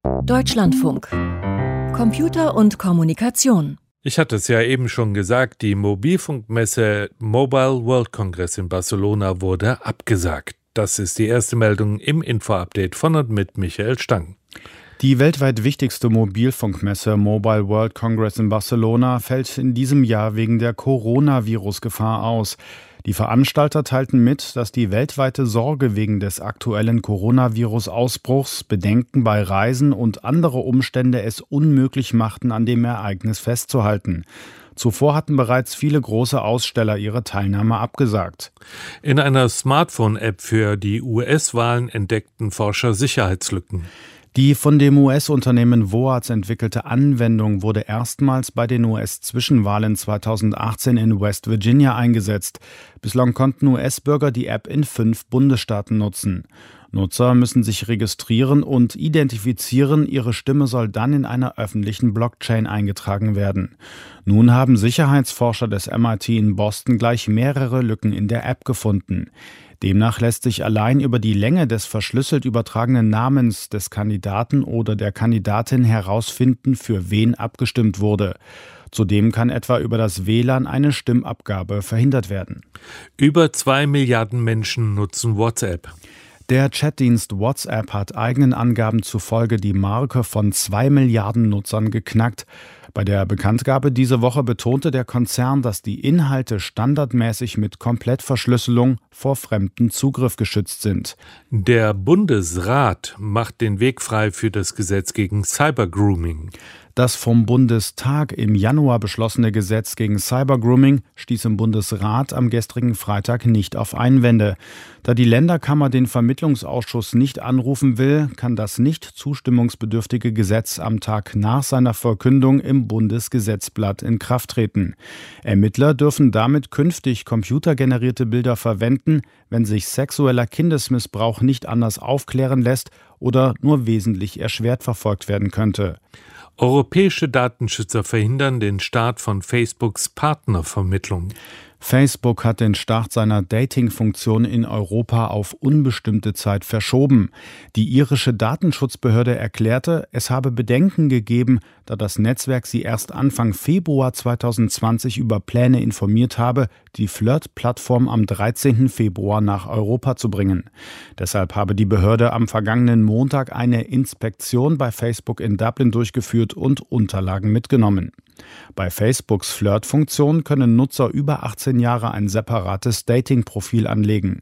Deutschlandfunk. Computer und Kommunikation. Ich hatte es ja eben schon gesagt, die Mobilfunkmesse Mobile World Congress in Barcelona wurde abgesagt. Das ist die erste Meldung im Info-Update von und mit Michael Stang. Die weltweit wichtigste Mobilfunkmesse Mobile World Congress in Barcelona fällt in diesem Jahr wegen der Coronavirus-Gefahr aus. Die Veranstalter teilten mit, dass die weltweite Sorge wegen des aktuellen Coronavirus-Ausbruchs, Bedenken bei Reisen und andere Umstände es unmöglich machten, an dem Ereignis festzuhalten. Zuvor hatten bereits viele große Aussteller ihre Teilnahme abgesagt. In einer Smartphone-App für die US-Wahlen entdeckten Forscher Sicherheitslücken. Die von dem US-Unternehmen Voaz entwickelte Anwendung wurde erstmals bei den US-Zwischenwahlen 2018 in West Virginia eingesetzt. Bislang konnten US-Bürger die App in 5 Bundesstaaten nutzen. Nutzer müssen sich registrieren und identifizieren, ihre Stimme soll dann in einer öffentlichen Blockchain eingetragen werden. Nun haben Sicherheitsforscher des MIT in Boston gleich mehrere Lücken in der App gefunden. Demnach lässt sich allein über die Länge des verschlüsselt übertragenen Namens des Kandidaten oder der Kandidatin herausfinden, für wen abgestimmt wurde. Zudem kann etwa über das WLAN eine Stimmabgabe verhindert werden. Über 2 Milliarden Menschen nutzen WhatsApp. Der Chatdienst WhatsApp hat eigenen Angaben zufolge die Marke von 2 Milliarden Nutzern geknackt. Bei der Bekanntgabe diese Woche betonte der Konzern, dass die Inhalte standardmäßig mit Komplettverschlüsselung vor fremdem Zugriff geschützt sind. Der Bundesrat macht den Weg frei für das Gesetz gegen Cybergrooming. Das vom Bundestag im Januar beschlossene Gesetz gegen Cybergrooming stieß im Bundesrat am gestrigen Freitag nicht auf Einwände. Da die Länderkammer den Vermittlungsausschuss nicht anrufen will, kann das nicht zustimmungsbedürftige Gesetz am Tag nach seiner Verkündung im Bundesgesetzblatt in Kraft treten. Ermittler dürfen damit künftig computergenerierte Bilder verwenden, wenn sich sexueller Kindesmissbrauch nicht anders aufklären lässt oder nur wesentlich erschwert verfolgt werden könnte. Europäische Datenschützer verhindern den Start von Facebooks Partnervermittlung. Facebook hat den Start seiner Dating-Funktion in Europa auf unbestimmte Zeit verschoben. Die irische Datenschutzbehörde erklärte, es habe Bedenken gegeben, da das Netzwerk sie erst Anfang Februar 2020 über Pläne informiert habe, die Flirt-Plattform am 13. Februar nach Europa zu bringen. Deshalb habe die Behörde am vergangenen Montag eine Inspektion bei Facebook in Dublin durchgeführt und Unterlagen mitgenommen. Bei Facebooks Flirt-Funktion können Nutzer über 18 Jahre ein separates Dating-Profil anlegen.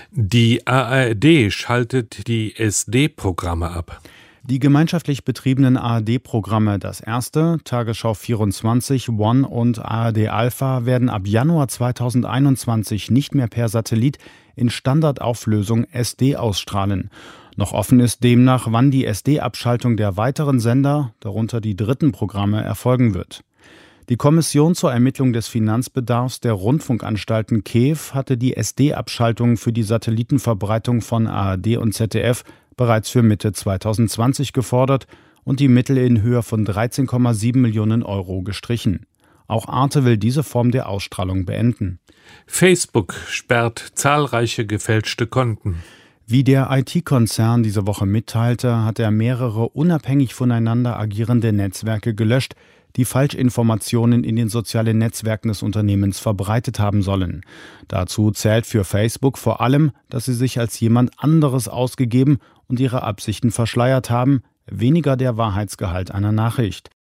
Die ARD schaltet die SD-Programme ab. Die gemeinschaftlich betriebenen ARD-Programme, das erste, Tagesschau 24, One und ARD Alpha, werden ab Januar 2021 nicht mehr per Satellit in Standardauflösung SD ausstrahlen. Noch offen ist demnach, wann die SD-Abschaltung der weiteren Sender, darunter die dritten Programme, erfolgen wird. Die Kommission zur Ermittlung des Finanzbedarfs der Rundfunkanstalten KEV hatte die SD-Abschaltung für die Satellitenverbreitung von ARD und ZDF bereits für Mitte 2020 gefordert und die Mittel in Höhe von 13,7 Millionen Euro gestrichen. Auch Arte will diese Form der Ausstrahlung beenden. Facebook sperrt zahlreiche gefälschte Konten. Wie der IT-Konzern diese Woche mitteilte, hat er mehrere unabhängig voneinander agierende Netzwerke gelöscht, die Falschinformationen in den sozialen Netzwerken des Unternehmens verbreitet haben sollen. Dazu zählt für Facebook vor allem, dass sie sich als jemand anderes ausgegeben und ihre Absichten verschleiert haben, weniger der Wahrheitsgehalt einer Nachricht.